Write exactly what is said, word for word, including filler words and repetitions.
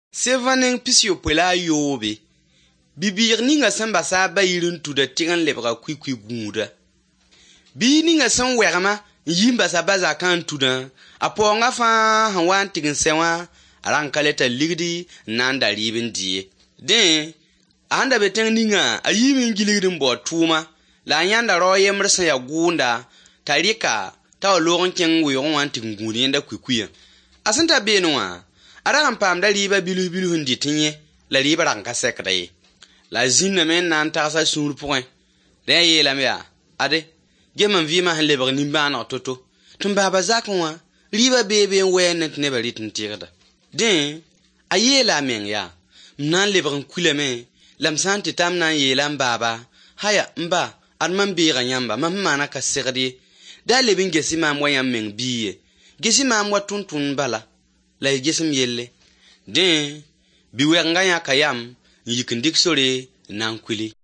Sevanen pisio pela yobe. Bibir ninga samba sa bayirun tu da tigan lebra kwikwi guda. Bi ninga san werama yimba sa baza kan tudan. Apo nga fa hanwan tigin sewa aran kaleta ligdi nanda ribin diye. Den anda beteng ninga ayimin giligdin bo tuma la nyanda roye mrsa ya gunda tarika ta logon ken wiyon wan tigin gudi yanda kwikwiya. Asanta benwa aran pam da riba bilu bilu hundi tinye la riba ranka sekre. La zinna men nan ta sa sur point. Den ye la mea ade geman vima han lebar nimba na toto. Tun baba zakwa riba bebe wenet ne bari tin tirda. Den aye la men ya nan lebar kwile men lam santi tam nan ye lam baba haya mba adman bi ganyamba mamma na ka segdi da lebin gesi mam wayam men biye gesi mam watun tun bala la gesim yelle den bi wer nganya kayam yikindik sore nan kwili